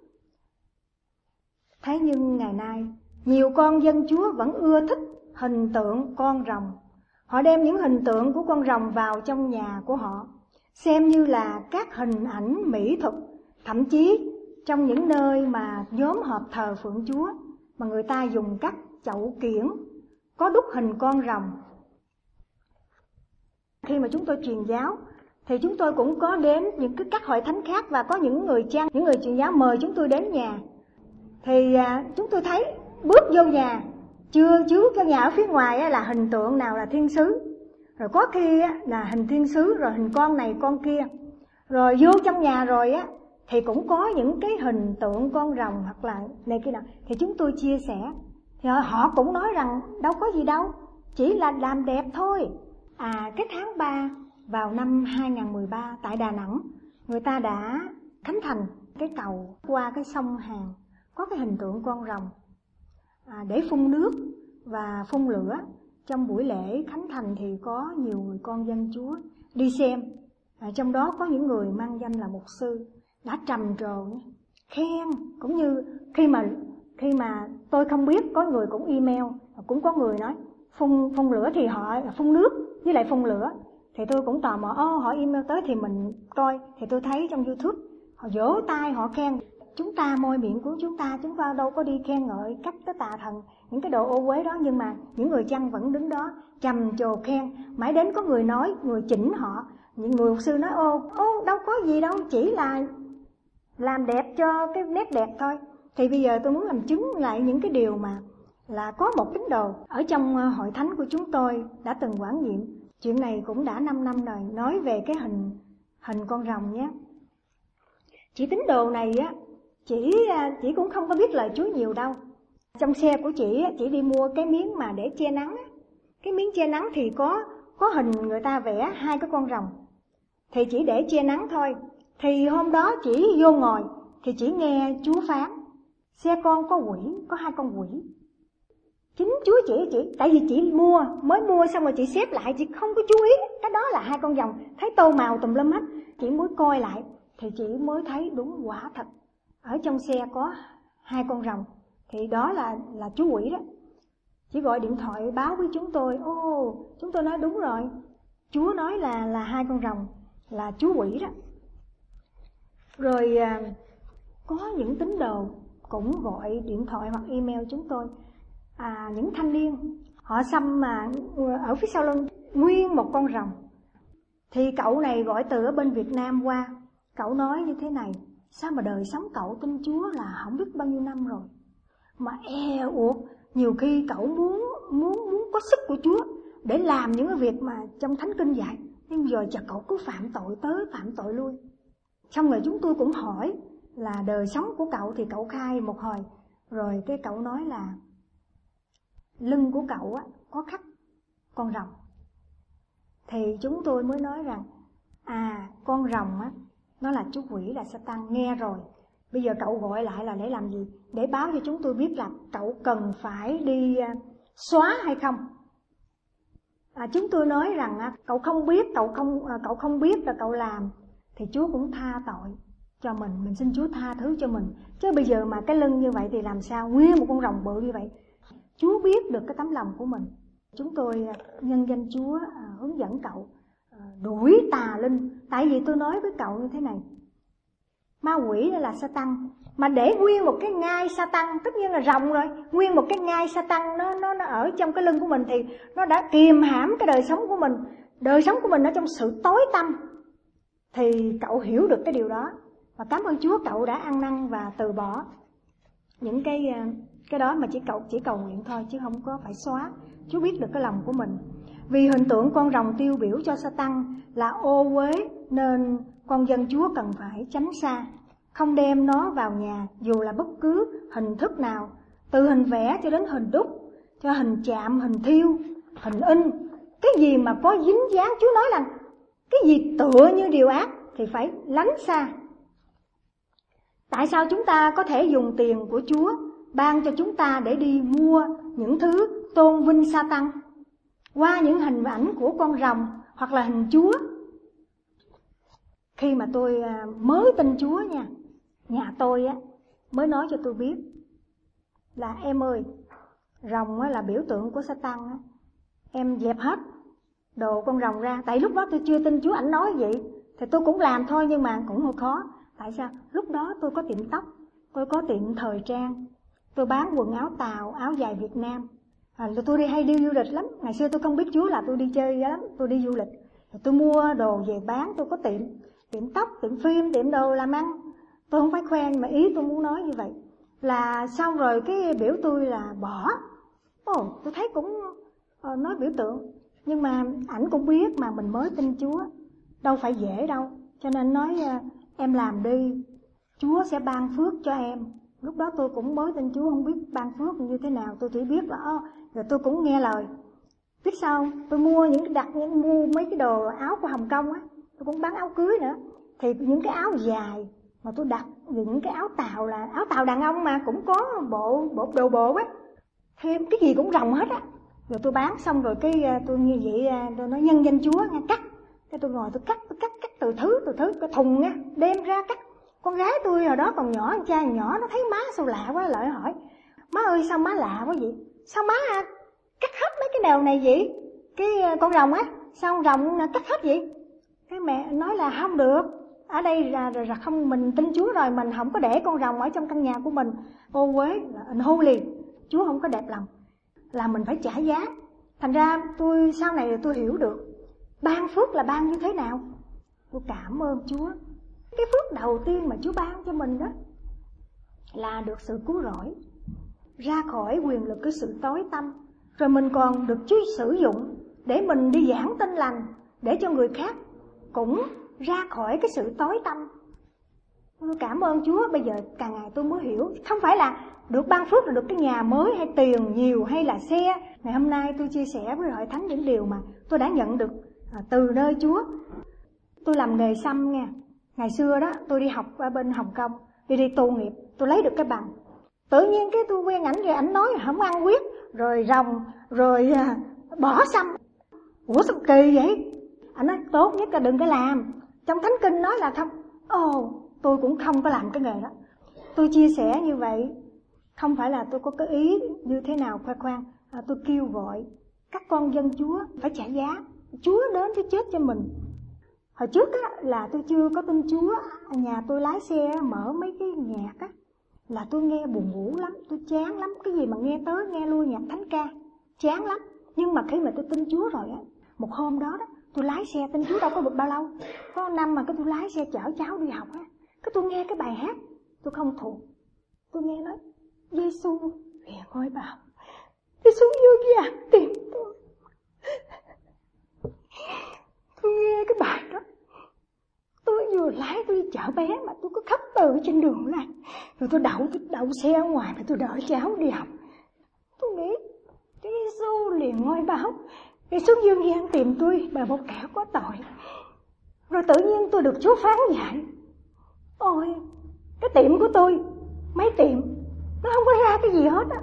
Thế nhưng ngày nay nhiều con dân Chúa vẫn ưa thích hình tượng con rồng. Họ đem những hình tượng của con rồng vào trong nhà của họ, xem như là các hình ảnh mỹ thuật. Thậm chí trong những nơi mà nhóm họp thờ phượng Chúa mà người ta dùng các chậu kiển có đúc hình con rồng. Khi mà chúng tôi truyền giáo thì chúng tôi cũng có đến những các hội thánh khác, và có những người truyền giáo mời chúng tôi đến nhà. Thì chúng tôi thấy bước vô nhà, chưa trước cái nhà ở phía ngoài là hình tượng nào là thiên sứ, rồi có khi là hình thiên sứ, rồi hình con này con kia. Rồi vô trong nhà rồi thì cũng có những cái hình tượng con rồng hoặc là này kia nào. Thì chúng tôi chia sẻ, thì họ cũng nói rằng đâu có gì đâu, chỉ là làm đẹp thôi. Cái tháng 3 vào năm 2013 tại Đà Nẵng, người ta đã khánh thành cái cầu qua cái sông Hàn, có cái hình tượng con rồng để phun nước và phun lửa. Trong buổi lễ khánh thành thì có nhiều người con dân Chúa đi xem, trong đó có những người mang danh là mục sư, đã trầm trồ khen. Cũng như khi mà tôi không biết, có người cũng email, cũng có người nói phun lửa thì họ phun nước với lại phun lửa. Thì tôi cũng tò mò, họ email tới thì mình coi. Thì tôi thấy trong YouTube họ vỗ tay, họ khen. Chúng ta môi miệng của chúng ta đâu có đi khen ngợi các cái tà thần, những cái đồ ô uế đó. Nhưng mà những người chăn vẫn đứng đó trầm trồ khen. Mãi đến có người nói, người chỉnh họ, những người mục sư nói đâu có gì đâu, chỉ là làm đẹp cho cái nét đẹp thôi. Thì bây giờ tôi muốn làm chứng lại những cái điều mà là có một tín đồ ở trong hội thánh của chúng tôi đã từng quản nhiệm. Chuyện này cũng đã 5 năm rồi, nói về cái hình con rồng nhé. Chị tín đồ này chị cũng không có biết lời Chúa nhiều đâu. Trong xe của chị đi mua cái miếng mà để che nắng. Cái miếng che nắng thì có hình người ta vẽ 2 cái con rồng, thì chỉ để che nắng thôi. Thì hôm đó chỉ vô ngồi thì chỉ nghe Chúa phán xe con có quỷ, có 2 con quỷ. Chính Chúa chỉ tại vì chị mới mua xong rồi chị xếp lại, chị không có chú ý cái đó là 2 con rồng, thấy tô màu tùm lum hết. Chị mới coi lại thì chị mới thấy đúng quả thật, ở trong xe có 2 con rồng. Thì đó là chú quỷ đó. Chị gọi điện thoại báo với chúng tôi. Chúng tôi nói đúng rồi, Chúa nói là 2 con rồng là chú quỷ đó. Rồi có những tín đồ cũng gọi điện thoại hoặc email chúng tôi. Những thanh niên họ xăm mà ở phía sau lưng nguyên một con rồng. Thì cậu này gọi từ ở bên Việt Nam qua. Cậu nói như thế này: sao mà đời sống cậu tin Chúa là không biết bao nhiêu năm rồi, mà uột nhiều khi cậu muốn có sức của Chúa để làm những cái việc mà trong thánh kinh dạy, nhưng giờ chả cậu cứ phạm tội tới phạm tội lui. Xong rồi chúng tôi cũng hỏi là đời sống của cậu, thì cậu khai một hồi. Rồi cái cậu nói là lưng của cậu có khắc con rồng. Thì chúng tôi mới nói rằng con rồng nó là chú quỷ, là Sa-tăng. Nghe rồi Bây giờ cậu gọi lại là để làm gì? Để báo cho chúng tôi biết là cậu cần phải đi xóa hay không. Chúng tôi nói rằng cậu không biết, cậu không biết là cậu làm, thì Chúa cũng tha tội cho mình xin Chúa tha thứ cho mình. Chứ bây giờ mà cái lưng như vậy thì làm sao, nguyên một con rồng bự như vậy. Chúa biết được cái tấm lòng của mình. Chúng tôi nhân danh Chúa hướng dẫn cậu đuổi tà linh. Tại vì tôi nói với cậu như thế này, ma quỷ đó là Sa-tăng, mà để nguyên một cái ngai Sa-tăng, tất nhiên là rồng rồi, nguyên một cái ngai Sa-tăng nó ở trong cái lưng của mình, thì nó đã kiềm hãm cái đời sống của mình. Đời sống của mình ở trong sự tối tăm. Thì cậu hiểu được cái điều đó. Và cảm ơn Chúa cậu đã ăn năn và từ bỏ những cái đó, mà chỉ cầu nguyện thôi chứ không có phải xóa. Chúa biết được cái lòng của mình. Vì hình tượng con rồng tiêu biểu cho Sa-tăng là ô uế, nên con dân Chúa cần phải tránh xa, không đem nó vào nhà dù là bất cứ hình thức nào, từ hình vẽ cho đến hình đúc, cho hình chạm, hình thiêu, hình in. Cái gì mà có dính dáng, Chúa nói là cái gì tựa như điều ác thì phải lánh xa. Tại sao chúng ta có thể dùng tiền của Chúa ban cho chúng ta để đi mua những thứ tôn vinh Sa-tăng qua những hình ảnh của con rồng hoặc là hình Chúa? Khi mà tôi mới tin Chúa nha, nhà tôi mới nói cho tôi biết là em ơi, rồng là biểu tượng của Sa-tăng, em dẹp hết đồ con rồng ra. Tại lúc đó tôi chưa tin Chúa, ảnh nói vậy thì tôi cũng làm thôi, nhưng mà cũng hơi khó. Tại sao? Lúc đó tôi có tiệm tóc, tôi có tiệm thời trang, tôi bán quần áo Tàu, áo dài Việt Nam. Tôi hay đi du lịch lắm. Ngày xưa tôi không biết Chúa là tôi đi chơi lắm, tôi đi du lịch. Tôi mua đồ về bán, tôi có tiệm tóc, tiệm phim, tiệm đồ làm ăn. Tôi không phải khoe, mà ý tôi muốn nói như vậy là xong rồi cái biểu tôi là bỏ. Tôi thấy cũng nói biểu tượng, nhưng mà ảnh cũng biết mà mình mới tin Chúa, đâu phải dễ đâu. Cho nên nói em làm đi, Chúa sẽ ban phước cho em. Lúc đó tôi cũng mới tin Chúa, không biết ban phước như thế nào. Tôi chỉ biết là rồi tôi cũng nghe lời. Biết sao? Tôi mua mua mấy cái đồ áo của Hồng Kông tôi cũng bán áo cưới nữa. Thì những cái áo dài mà tôi đặt, những cái áo Tàu là áo Tàu đàn ông mà cũng có đồ bộ thêm cái gì cũng rồng hết Rồi tôi bán xong rồi cái tôi như vậy, tôi nói nhân danh Chúa nghe, cắt. Cái tôi ngồi tôi cắt từ thứ cái thùng đem ra cắt. Con gái tôi hồi đó còn nhỏ, con trai nhỏ, nó thấy má sao lạ quá, lại hỏi: má ơi sao má lạ quá vậy? Sao má cắt hết mấy cái đều này vậy? Cái con rồng sao con rồng cắt hết vậy? Cái mẹ nói là không được, ở đây là không, mình tin Chúa rồi, mình không có để con rồng ở trong căn nhà của mình. Ô uế, holy, Chúa không có đẹp lòng, là mình phải trả giá. Thành ra tôi sau này tôi hiểu được ban phước là ban như thế nào. Tôi cảm ơn Chúa. Cái phước đầu tiên mà Chúa ban cho mình đó là được sự cứu rỗi, ra khỏi quyền lực cái sự tối tăm. Rồi mình còn được Chúa sử dụng để mình đi giảng tin lành, để cho người khác cũng ra khỏi cái sự tối tăm. Tôi cảm ơn Chúa. Bây giờ càng ngày tôi mới hiểu, không phải là được ban phước là được cái nhà mới hay tiền nhiều hay là xe. Ngày hôm nay tôi chia sẻ với hội thánh những điều mà tôi đã nhận được từ nơi Chúa. Tôi làm nghề xăm nha. Ngày xưa đó tôi đi học ở bên Hồng Kông, đi tu nghiệp, tôi lấy được cái bằng. Tự nhiên cái tôi quen ảnh rồi, ảnh nói không ăn huyết, rồi rồng, rồi bỏ xăm. Ủa sao kỳ vậy? Ảnh nói tốt nhất là đừng có làm. Trong Thánh Kinh nói là không. Tôi cũng không có làm cái nghề đó. Tôi chia sẻ như vậy không phải là tôi có cái ý như thế nào khoe khoang. Tôi kêu gọi các con dân Chúa phải trả giá. Chúa đến cái chết cho mình. Hồi trước là tôi chưa có tin Chúa, nhà tôi lái xe mở mấy cái nhạc là tôi nghe buồn ngủ lắm, tôi chán lắm. Cái gì mà nghe tới nghe lui nhạc thánh ca, chán lắm. Nhưng mà khi mà tôi tin Chúa rồi một hôm đó tôi lái xe, tin Chúa đâu có được bao lâu, có năm mà cái tôi lái xe chở cháu đi học cái tôi nghe cái bài hát tôi không thuộc. Tôi nghe nói Giê-xu về ngôi bảo, Giê-xu vô vàng tìm tôi. Tôi nghe cái bài đó, tôi vừa lái tôi đi chở bé mà tôi cứ khóc từ trên đường này. Rồi tôi đậu xe ở ngoài và tôi đợi cháu đi học. Tôi nghĩ Chúa Giê-xu liền ngôi báo, để xuống dương gian tìm tôi bà một kẻ có tội. Rồi tự nhiên tôi được Chúa phán dạy: ôi Cái tiệm của tôi, mấy tiệm nó không có ra cái gì hết á.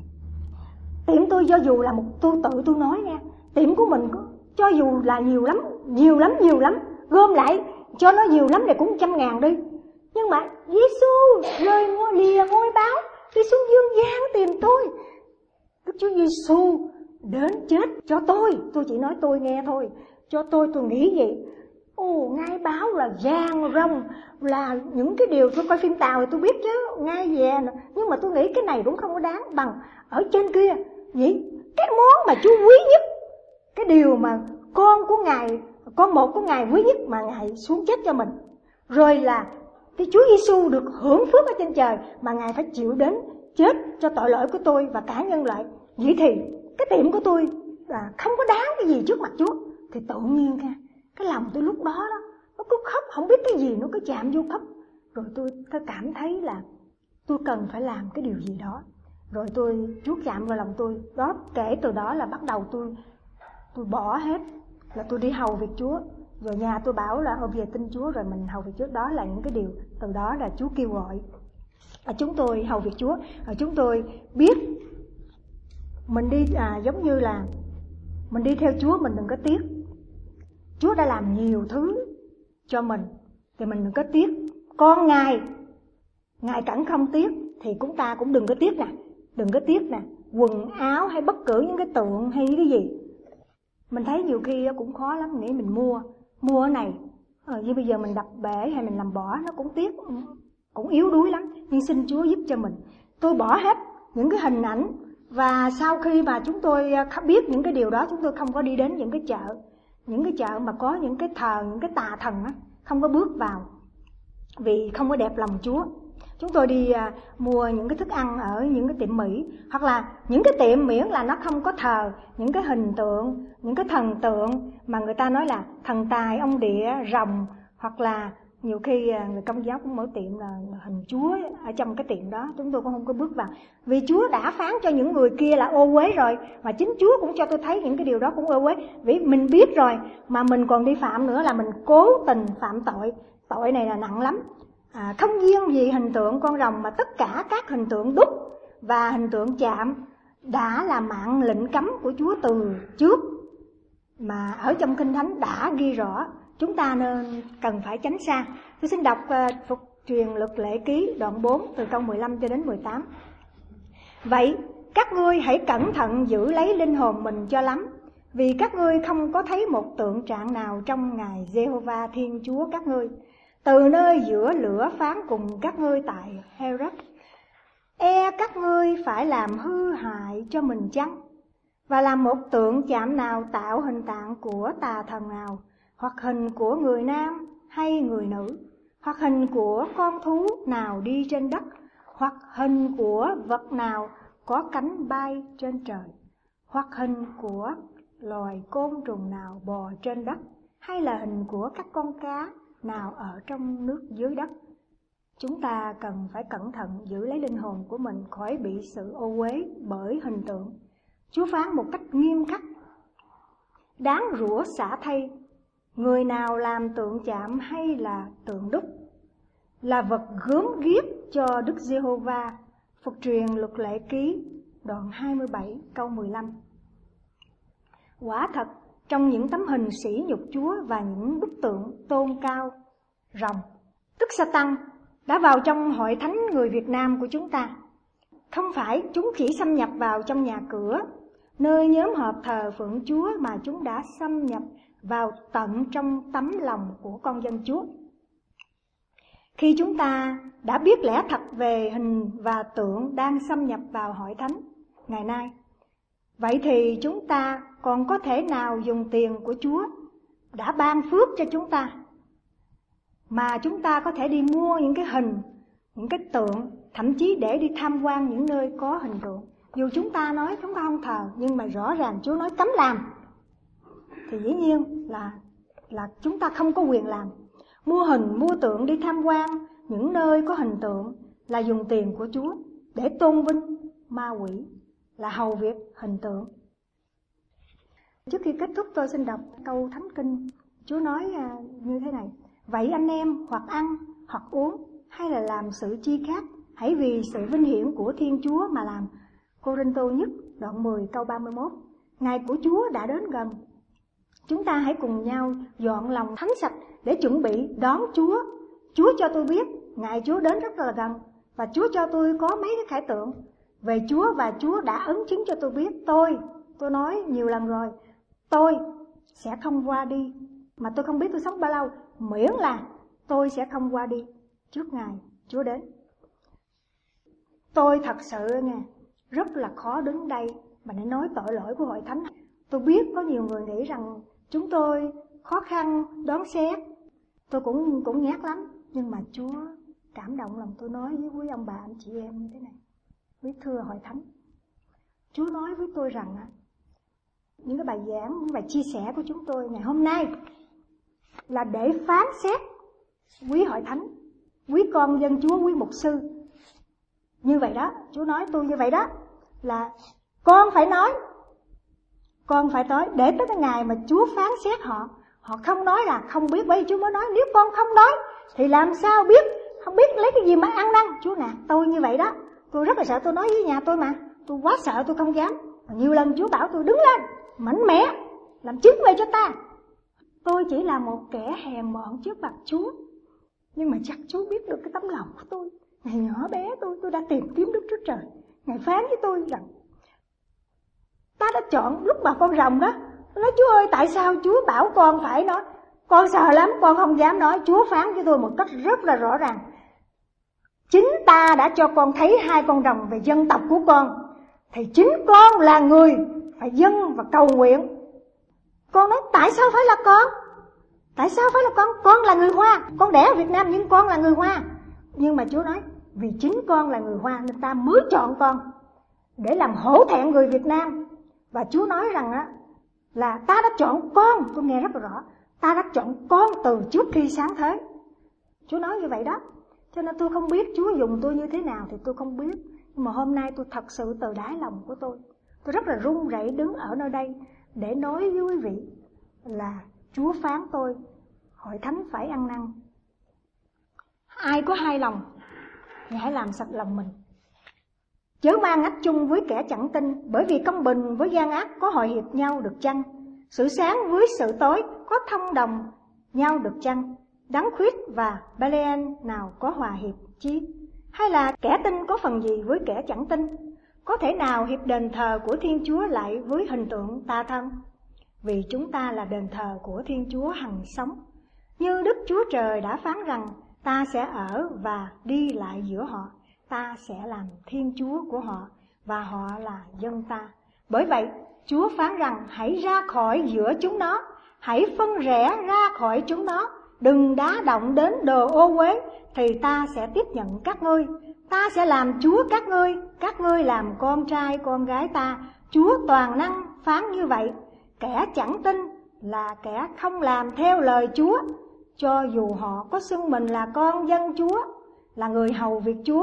Tiệm tôi cho dù là tôi nói nha, tiệm của mình cho dù là nhiều lắm, gom lại cho nó nhiều lắm thì cũng 100.000 đi. Nhưng mà Giêsu lìa ngôi báo đi xuống dương gian tìm tôi. Đức Chúa Giêsu đến chết cho tôi chỉ nói tôi nghe thôi, cho tôi nghĩ vậy. Ngai báo là vàng rồng, là những cái điều tôi coi phim Tàu thì tôi biết chứ, ngai về. Nhưng mà tôi nghĩ cái này cũng không có đáng bằng ở trên kia. Vậy cái món mà Chúa quý nhất, cái điều mà con một của Ngài quý nhất mà Ngài xuống chết cho mình, rồi là cái Chúa Giêsu được hưởng phước ở trên trời mà Ngài phải chịu đến chết cho tội lỗi của tôi và cả nhân loại. Vậy thì cái tiệm của tôi là không có đáng cái gì trước mặt Chúa. Thì tự nhiên cái lòng tôi lúc đó nó cứ khóc, không biết cái gì nó cứ chạm vô khóc. Rồi tôi cảm thấy là tôi cần phải làm cái điều gì đó. Rồi Chúa chạm vào lòng tôi. Đó, kể từ đó là bắt đầu tôi bỏ hết, là tôi đi hầu việc Chúa. Rồi nhà tôi bảo là về tin Chúa rồi mình hầu việc Chúa. Đó là những cái điều từ đó là Chúa kêu gọi chúng tôi hầu việc Chúa. Chúng tôi biết mình đi giống như là mình đi theo Chúa, mình đừng có tiếc. Chúa đã làm nhiều thứ cho mình thì mình đừng có tiếc. Con Ngài cẩn không tiếc thì chúng ta cũng đừng có tiếc nè. Đừng có tiếc nè, quần áo hay bất cứ những cái tượng hay cái gì. Mình thấy nhiều khi cũng khó lắm, nghĩ mình mua cái này như bây giờ mình đập bể hay mình làm bỏ, nó cũng tiếc, cũng yếu đuối lắm. Nhưng xin Chúa giúp cho mình. Tôi bỏ hết những cái hình ảnh. Và sau khi mà chúng tôi biết những cái điều đó, chúng tôi không có đi đến những cái chợ mà có những cái thờ, những cái tà thần á, không có bước vào vì không có đẹp lòng Chúa. Chúng tôi đi mua những cái thức ăn ở những cái tiệm Mỹ, hoặc là những cái tiệm miễn là nó không có thờ những cái hình tượng, những cái thần tượng mà người ta nói là thần tài, ông địa, rồng, hoặc là nhiều khi người Công giáo cũng mở tiệm là hình Chúa ở trong cái tiệm đó. Chúng tôi cũng không có bước vào, vì Chúa đã phán cho những người kia là ô uế rồi, mà chính Chúa cũng cho tôi thấy những cái điều đó cũng ô uế. Vì mình biết rồi mà mình còn đi phạm nữa là mình cố tình phạm tội. Tội này là nặng lắm. Không riêng gì hình tượng con rồng mà tất cả các hình tượng đúc và hình tượng chạm đã là mạng lệnh cấm của Chúa từ trước, mà ở trong Kinh Thánh đã ghi rõ. Chúng ta nên cần phải tránh xa. Tôi xin đọc Phục truyền Luật Lệ Ký đoạn 4 từ câu 15 cho đến 18. Vậy các ngươi hãy cẩn thận giữ lấy linh hồn mình cho lắm, vì các ngươi không có thấy một tượng trạng nào trong ngày Giê-hô-va Thiên Chúa các ngươi, từ nơi giữa lửa phán cùng các ngươi tại Hereb. Các ngươi phải làm hư hại cho mình chăng, và làm một tượng chạm nào tạo hình tạng của tà thần nào, hoặc hình của người nam hay người nữ, hoặc hình của con thú nào đi trên đất, hoặc hình của vật nào có cánh bay trên trời, hoặc hình của loài côn trùng nào bò trên đất, hay là hình của các con cá nào ở trong nước dưới đất. Chúng ta cần phải cẩn thận giữ lấy linh hồn của mình khỏi bị sự ô uế bởi hình tượng. Chúa phán một cách nghiêm khắc: đáng rủa xả thay người nào làm tượng chạm hay là tượng đúc, là vật gớm ghiếc cho Đức Giê-hô-va. Phục truyền Luật Lệ Ký đoạn 27 câu 15. Quả thật, trong những tấm hình sỉ nhục Chúa và những bức tượng tôn cao rồng, tức Sa-tăng, đã vào trong hội thánh người Việt Nam của chúng ta. Không phải chúng chỉ xâm nhập vào trong nhà cửa, nơi nhóm họp thờ phượng Chúa, mà chúng đã xâm nhập vào tận trong tấm lòng của con dân Chúa. Khi chúng ta đã biết lẽ thật về hình và tượng đang xâm nhập vào hội thánh ngày nay, vậy thì chúng ta còn có thể nào dùng tiền của Chúa đã ban phước cho chúng ta mà chúng ta có thể đi mua những cái hình, những cái tượng, thậm chí để đi tham quan những nơi có hình tượng? Dù chúng ta nói chúng ta không thờ, nhưng mà rõ ràng Chúa nói cấm làm, thì dĩ nhiên là chúng ta không có quyền làm. Mua hình, mua tượng, đi tham quan những nơi có hình tượng là dùng tiền của Chúa để tôn vinh ma quỷ, là hầu việc hình tượng. Trước khi kết thúc, tôi xin đọc câu Thánh Kinh. Chúa nói như thế này: vậy anh em hoặc ăn hoặc uống hay là làm sự chi khác, hãy vì sự vinh hiển của Thiên Chúa mà làm. Cô-rinh-tô nhất đoạn 10 câu 31. Ngày của Chúa đã đến gần. Chúng ta hãy cùng nhau dọn lòng thánh sạch để chuẩn bị đón Chúa. Chúa cho tôi biết ngày Chúa đến rất là gần, và Chúa cho tôi có mấy cái khải tượng về Chúa, và Chúa đã ấn chứng cho tôi biết tôi nói nhiều lần rồi, tôi sẽ không qua đi, mà tôi không biết tôi sống bao lâu, miễn là tôi sẽ không qua đi trước ngày Chúa đến. Tôi thật sự nghe rất là khó đứng đây mà để nói tội lỗi của hội thánh. Tôi biết có nhiều người nghĩ rằng chúng tôi khó khăn đón xét, tôi cũng nhát lắm, nhưng mà Chúa cảm động lòng tôi nói với quý ông bà anh chị em như thế này. Quý thưa hội thánh, Chúa nói với tôi rằng những cái bài giảng, những bài chia sẻ của chúng tôi ngày hôm nay là để phán xét quý hội thánh, quý con dân Chúa, quý mục sư. Như vậy đó, Chúa nói tôi như vậy đó, là con phải nói để tới cái ngày mà Chúa phán xét họ. Họ không nói là không biết, bởi vì Chúa mới nói nếu con không nói thì làm sao biết, không biết lấy cái gì mà ăn năn. Chúa nè, tôi như vậy đó, tôi rất là sợ, tôi nói với nhà tôi mà, tôi quá sợ, tôi không dám. Nhiều lần Chúa bảo tôi đứng lên, mạnh mẽ, làm chứng về cho ta. Tôi chỉ là một kẻ hèn mọn trước mặt Chúa, nhưng mà chắc Chúa biết được cái tấm lòng của tôi. Ngày nhỏ bé tôi đã tìm kiếm Đức Chúa Trời. Ngài phán với tôi rằng ta đã chọn lúc mà con rồng đó. Tôi nói Chúa ơi, tại sao Chúa bảo con phải nói? Con sợ lắm, con không dám nói. Chúa phán với tôi một cách rất là rõ ràng. Chính ta đã cho con thấy hai con rồng về dân tộc của con, thì chính con là người phải dâng và cầu nguyện. Con nói tại sao phải là con? Tại sao phải là con? Con là người Hoa, con đẻ ở Việt Nam nhưng con là người Hoa. Nhưng mà Chúa nói vì chính con là người Hoa nên ta mới chọn con để làm hổ thẹn người Việt Nam. Và Chúa nói rằng là ta đã chọn con, tôi nghe rất là rõ, ta đã chọn con từ trước khi sáng thế. Chúa nói như vậy đó. Cho nên tôi không biết Chúa dùng tôi như thế nào thì tôi không biết. Nhưng mà hôm nay tôi thật sự từ đáy lòng của tôi rất là run rẩy đứng ở nơi đây để nói với quý vị là Chúa phán tôi, hội thánh phải ăn năn. Ai có hai lòng thì hãy làm sạch lòng mình, chớ mang ách chung với kẻ chẳng tin. Bởi vì công bình với gian ác có hội hiệp nhau được chăng? Sự sáng với sự tối có thông đồng nhau được chăng? Đấng Christ và Belial nào có hòa hiệp chi? Hay là kẻ tin có phần gì với kẻ chẳng tin? Có thể nào hiệp đền thờ của Thiên Chúa lại với hình tượng ta thân? Vì chúng ta là đền thờ của Thiên Chúa hằng sống. Như Đức Chúa Trời đã phán rằng ta sẽ ở và đi lại giữa họ, ta sẽ làm Thiên Chúa của họ và họ là dân ta. Bởi vậy Chúa phán rằng hãy ra khỏi giữa chúng nó, hãy phân rẽ ra khỏi chúng nó, đừng đá động đến đồ ô uế, thì ta sẽ tiếp nhận các ngươi. Ta sẽ làm Chúa các ngươi làm con trai con gái ta. Chúa toàn năng phán như vậy. Kẻ chẳng tin là kẻ không làm theo lời Chúa, cho dù họ có xưng mình là con dân Chúa, là người hầu việc Chúa.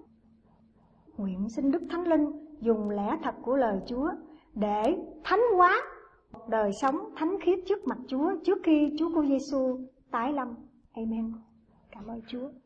Nguyện xin Đức Thánh Linh dùng lẽ thật của lời Chúa để thánh hóa đời sống thánh khiết trước mặt Chúa trước khi Chúa của Giêsu tái lâm. Amen. Cảm ơn Chúa.